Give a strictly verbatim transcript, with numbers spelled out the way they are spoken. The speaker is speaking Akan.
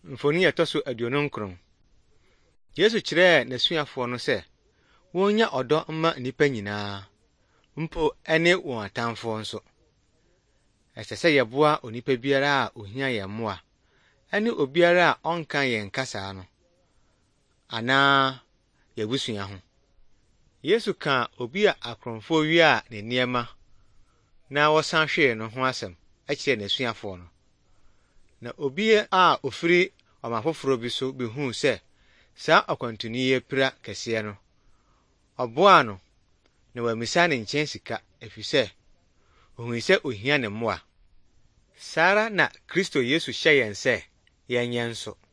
Mfoni etoso aduonu nkron. Yesu kyerɛɛ n'asuafoɔ no sɛ wonya ɔdɔ mma nnipa nyinaa, mpo ɛne wɔn atamfoɔ nso. Ɛsɛ sɛ yɛboa onipa biara a ohia yɛn mmoa, ɛne obiara a ɔnka yɛn kasa no, anaa yɛabusua ho. Yesu kaa obi a akorɔmfoɔ wiaa ne nneɛma na wɔsan hwee no ho asɛm ɛkyerɛɛ n'asuafoɔ no. Na obi a ofiri ɔman foforo bi so behuu sɛ saa ɔkwantuni yi apira kɛseɛ no, ɔboaa no na wammisa ne nkyɛn sika, efisɛ ohui sɛ ohia ne mmoa. Saa ara na Kristo Yesu hyɛ yɛn sɛ yɛnyɛ nso.